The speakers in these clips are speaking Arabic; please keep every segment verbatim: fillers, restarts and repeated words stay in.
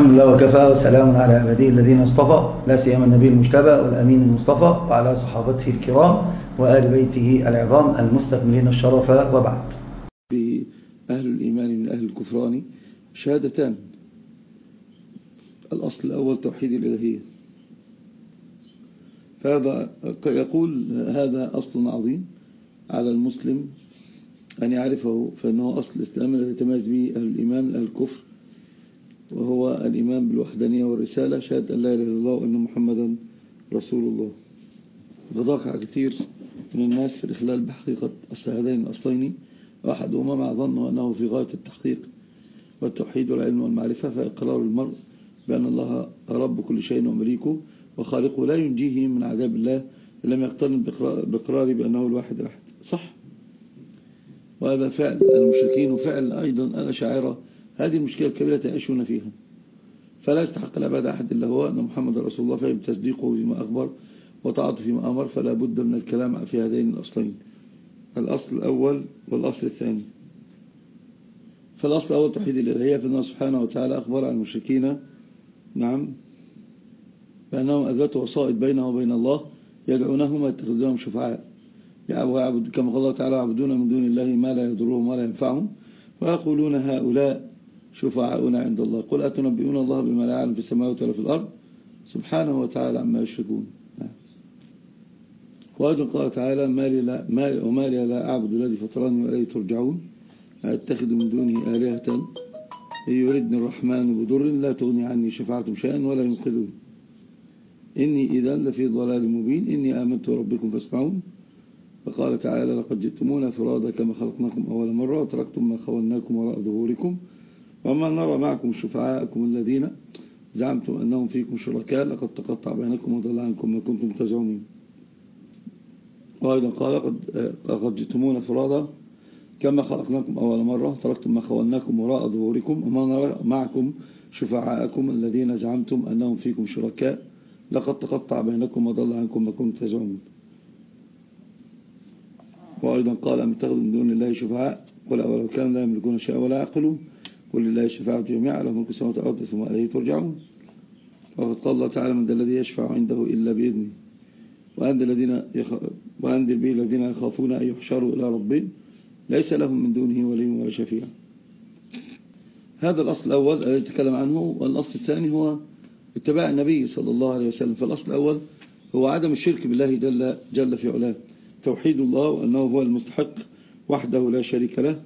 الحمد لله وكفى، وسلام على عباده الذين اصطفى، لا سيما النبي المجتبى والأمين المصطفى وعلى صحابته الكرام وآل بيته العظام المستكملين الشرف، وبعد. بأهل الإيمان من أهل الكفران شهادتان. الأصل الأول توحيد الإلهية، فهذا يقول هذا أصل عظيم على المسلم أن يعرفه، فإنه أصل الإسلام الذي يتميز به أهل الإيمان من أهل الكفر، وهو الإيمان بالوحدانية والرسالة، شهادة أن لا إله إلا الله وأن محمدا رسول الله. وضاق كثير من الناس في الإخلال بحقيقة أصل هذين الأصلين، وأحدهما مع ظنه أنه في غاية التحقيق والتوحيد والعلم والمعرفة، فإقرار المرء بأن الله رب كل شيء ومليكه وخالقه لا ينجيه من عذاب الله لم يقترن بإقرار بأنه الواحد الأحد. صح، وهذا فعل المشركين وفعل أيضا الأشاعرة. هذه المشكلة الكبيرة يعيشون فيها، فلا يستحق العبادة أحد إلا هو، أن محمد رسول الله، فهم تصديقه بما أخبر وطاعته فيما أمر، فلا بد من الكلام في هذين الأصلين، الأصل الأول والأصل الثاني. فالأصل الأول توحيد الإلهية، فإنه سبحانه وتعالى أخبر عن المشركين نعم بأنهم أثبتوا وسائط بينه وبين الله يدعونهم ويتخذونهم شفعاء، كما قال الله تعالى: يعبدون من دون الله ما لا يضرهم ولا ينفعهم ويقولون هؤلاء شفعاؤنا عند الله، قل أتنبئون الله بما لا يعلم في السماوات ولا في الأرض سبحانه وتعالى عما يشركون. وأيضا قال تعالى: ما لي لا ما وما لي لا أعبد الذي فطرني وإليه ترجعون، أتخذ من دونه آلهة إن يردني الرحمن بضر لا تغني عني شفاعتهم شيئا ولا ينقذون، إني إذا لفي ضلال مبين، إني آمنت ربكم فاسمعون. فقال تعالى: لقد جئتمونا فرادا كما خلقناكم أول مرة وتركتم ما خولناكم وراء ظهوركم وما نرى معكم شفعاءكم الذين زعمتم أنهم فيكم شركاء لقد تقطع بينكم وضل عنكم ما كنتم تزعمون. وأيضا قال: لقد جئتمونا فرادا كما خلقناكم أول مرة تركتم ما خولناكم وراء ظهوركم وما نرى معكم شفعاءكم الذين زعمتم أنهم فيكم شركاء لقد تقطع بينكم وضل عنكم ما كنتم تزعمون. وأيضا قال: أم اتخذوا من دون الله شفعاء قل أولو كانوا لا يملكون شيئا ولا يعقلون قل لله الشفاعة جميعا له ملك السماوات والأرض ثم إليه ترجعون. وقد قال الله تعالى: من ذا الذي يشفع عنده إلا بإذنه وأنذر الذين يخ... وأنذر به الذين يخافون أن يحشروا إلى ربهم ليس لهم من دونه ولي ولا شفيع. هذا الأصل الأول الذي يتكلم عنه. والأصل الثاني هو اتباع النبي صلى الله عليه وسلم. فالأصل الأول هو عدم الشرك بالله جل, جل في علاه، توحيد الله وأنه هو المستحق وحده لا شريك له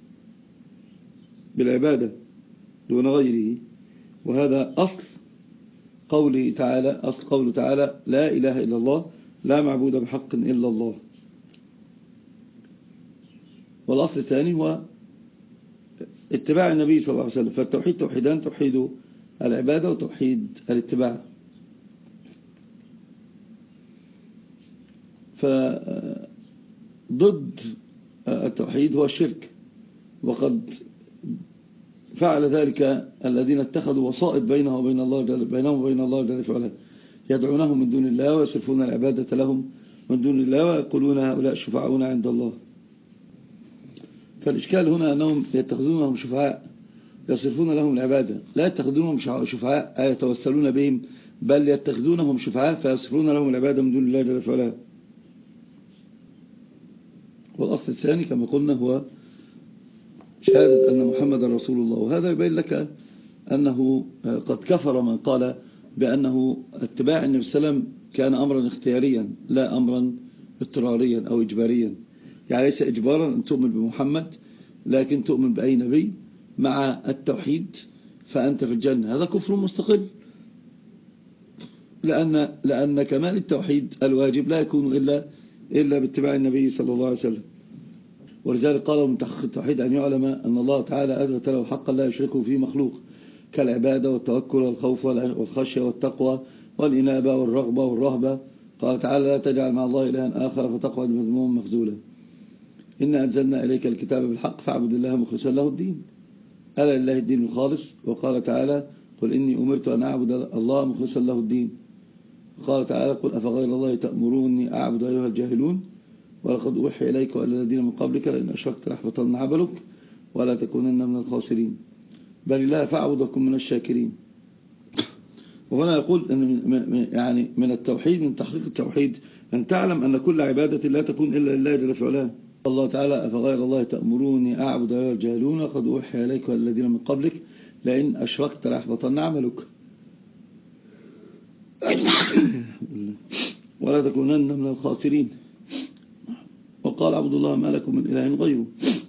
بالعبادة دون غيره. وهذا أصل قوله تعالى أصل قوله تعالى: لا إله إلا الله لا معبود بحق إلا الله. والأصل الثاني هو اتباع النبي صلى الله عليه وسلم. فالتوحيد توحيدان: توحيد العبادة وتوحيد الاتباع. فضد التوحيد هو الشرك، وقد فعل ذلك الذين اتخذوا وسائط بينه وبين الله جل بينهم وبين الله جل وعلا، يدعونهم من دون الله ويصرفون العبادة لهم من دون الله ويقولون هؤلاء شفعاؤنا عند الله. فالإشكال هنا أنهم يتخذونهم شفعاء يصرفون لهم العبادة، لا يتخذونهم شفعاء يتوسلون بهم، بل يتخذونهم شفعاء فيصرفون لهم العبادة من دون الله جل وعلا. والأصل الثاني كما قلنا هو شهادة أن محمد رسول الله. وهذا يبين لك أنه قد كفر من قال بأنه اتباع النبي صلى الله عليه وسلم كان أمرا اختياريا لا أمرا اضطراريا أو إجباريا. يعني ليس إجبارا أن تؤمن بمحمد، لكن تؤمن بأي نبي مع التوحيد فأنت في الجنة. هذا كفر مستقل، لأن, لأن كمال التوحيد الواجب لا يكون إلا, إلا باتباع النبي صلى الله عليه وسلم. ولذلك قال من تحقيق التوحيد أن يعلم أن الله تعالى أثبت له حقا لا يشركه فيه مخلوق، كالعبادة والتوكل والخوف والخشية والتقوى والإنابة والرغبة والرهبة. قال تعالى: لا تجعل مع الله إلها آخر فتقعد مذموما مخذولا، إنا أنزلنا إليك الكتاب بالحق فاعبد الله مخلصا له الدين، ألا لله الدين الخالص. وقال تعالى: قل إني أمرت أن أعبد الله مخلصا له الدين. قال تعالى: قل أفغير الله تأمروني أعبد أيها الجاهلون، ولقد أوحي إليك وإلى الذين من قبلك لئن أشركت ليحبطن عملك ولا تكونن من الخاسرين، بل الله فاعبد وكن من الشاكرين. وهنا يقول أن يعني من التوحيد، من تحقيق التوحيد، أن تعلم أن كل عبادة لا تكون إلا لله جل في علاه. الله تعالى أفغير الله تأمروني أعبد أيها الجاهلون قد أوحي إليك والذين من قبلك لئن أشركت ليحبطن عملك ولا تكونن من الخاسرين. وقال عبد الله ما لكم من إله غيره.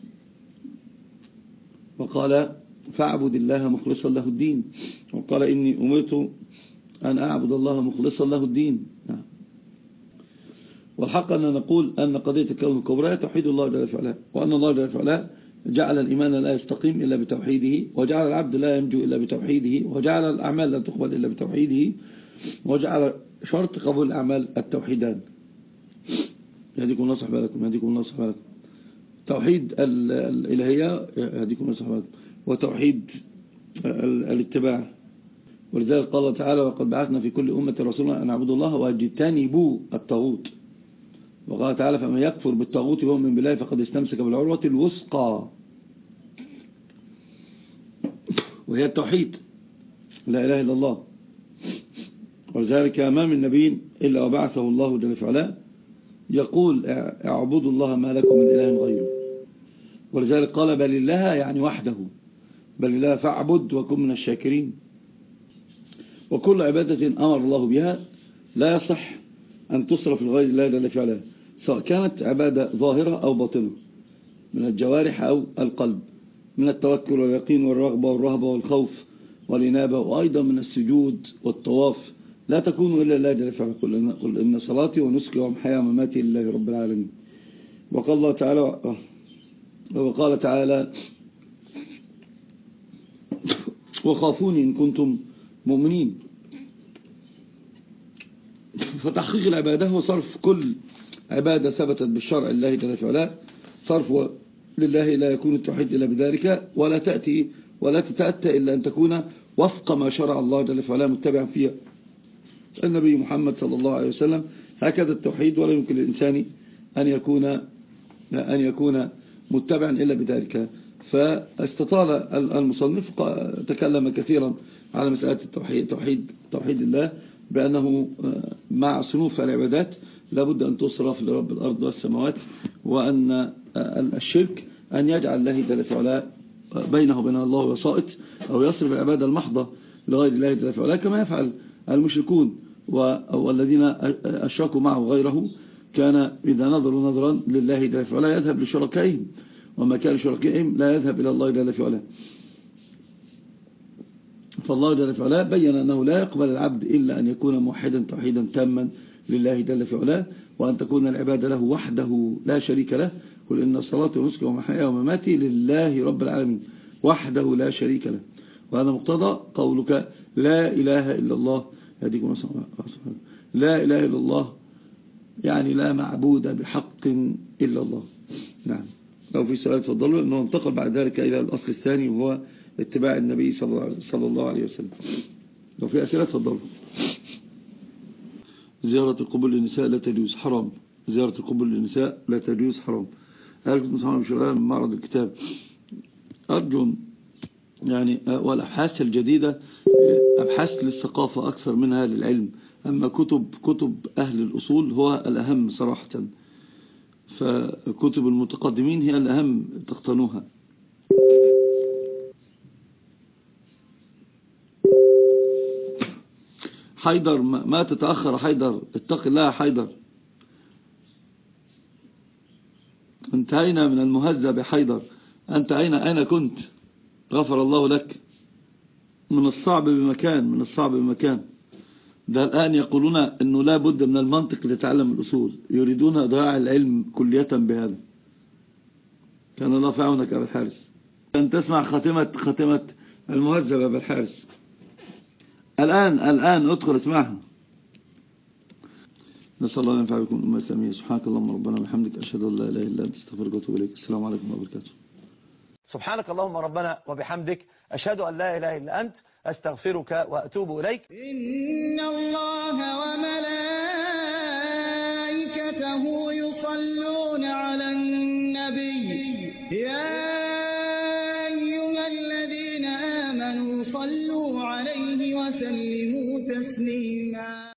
وقال فاعبد الله مخلصا له الدين. وقال إني أمرت أن أعبد الله مخلصا له الدين. والحق أن نقول أن قضية الكون الكبرى توحيد الله جل وعلا، وأن الله جل وعلا جعل الإيمان لا يستقيم إلا بتوحيده، وجعل العبد لا ينجو إلا بتوحيده، وجعل الأعمال لا تقبل إلا بتوحيده، وجعل شرط قبول الأعمال التوحيدان. يهديكم الله صح بالكم، يهديكم الله صح بالكم. توحيد الإلهية يهديكم الله صح بالكم، وتوحيد الاتباع. ولذلك قال الله تعالى وقد بعثنا في كل أمة رسولا أن اعبدوا الله واجتنبوا الطاغوت. وقال تعالى فمن يكفر بالطاغوت ويؤمن بالله فقد استمسك بالعروة الوثقى، وهي التوحيد لا إله إلا الله. ولذلك ما من نبي إلا وبعثه الله جل وعلا يقول اعبدوا الله ما لكم من إله غيره. ولذلك قال بل الله يعني وحده، بل الله فاعبد وكن من الشاكرين. وكل عبادة أمر الله بها لا يصح أن تصرف لغير الله جل وعلا، سواء كانت عبادة ظاهرة أو باطنة، من الجوارح أو القلب، من التوكل واليقين والرغبة والرهبة والخوف والإنابة، وأيضا من السجود والطواف، لا تكون إلا الله جل وعلا. قل إن صلاتي ونسكي ومحياي ومماتي لله رب العالمين. وقال الله تعالى وقال تعالى وخافوني إن كنتم مؤمنين. فتحقيق العبادة هو صرف كل عبادة ثبتت بالشرع الله جل وعلا، صرف لله لا يكون التوحيد إلا بذلك، ولا تأتي ولا تتأتى إلا أن تكون وفق ما شرع الله جل وعلا متبعا فيها النبي محمد صلى الله عليه وسلم. هكذا التوحيد، ولا يمكن للإنسان أن يكون أن يكون متبعا إلا بذلك. فاستطال المصنف تكلم كثيرا على مسألة التوحيد، توحيد توحيد الله، بأنه مع صنوف العبادات لابد أن تصرف لرب الأرض والسماوات، وأن الشرك أن يجعل الله جل وعلا بينه وبين الله وسائط، أو يصرف العبادة المحضة لغير الله جل وعلا كما يفعل المشركون والذين أشركوا معه غيره. كان إذا نظروا نظرا لله جل وعلا يذهب لشركائهم، وما كان شركائهم لا يذهب إلى الله جل وعلا. فالله جل وعلا بين أنه لا يقبل العبد إلا أن يكون موحدا توحيدا تاما لله جل وعلا، وأن تكون العبادة له وحده لا شريك له. قل إن الصلاة ونسكي ومحياي ومماتي لله رب العالمين وحده لا شريك له. وهذا مقتضى قولك لا إله إلا الله. هديكم لا إله إلا الله يعني لا معبود بحق إلا الله. نعم. لو في سؤال تفضلوا، أنه انتقل بعد ذلك إلى الأصل الثاني وهو اتباع النبي صلى الله عليه وسلم. لو في أسئلة تفضلوا. زيارة القبور للنساء لا تجوز، حرام. زيارة القبور للنساء لا تجوز، حرام. هل كنت مسامح بشرعان من معرض الكتاب؟ أرجو يعني، والأبحاث الجديدة أبحاث للثقافة أكثر منها للعلم. أما كتب كتب أهل الأصول هو الأهم صراحة، فكتب المتقدمين هي الأهم تقتنوها. حيدر ما تتأخر، حيدر اتق الله حيدر، انتهينا من المهذب يا حيدر. أنت أين أين كنت؟ غفر الله لك. من الصعب بمكان، من الصعب بمكان. ده الآن يقولون أنه لا بد من المنطق لتعلم الأصول، يريدون إضياع العلم كلية بهذا. كان الله في عونك يا أبا الحارس. أن تسمع خاتمة خاتمة المهذب يا أبا الحارس. الآن الآن ادخل اسمعها. نسأل الله أن ينفع بكم الأمة الإسلامية. سبحانك اللهم ربنا وبحمدك أشهد أن لا إله إلا أنت أستغفرك وأتوب إليك. السلام عليكم ورحمة الله وبركاته. سبحانك اللهم ربنا وبحمدك أشهد أن لا إله إلا أنت أستغفرك وأتوب إليك. إن الله وملائكته يصلون على النبي يا أيها الذين آمنوا صلوا عليه وسلموا تسليما. تسليما.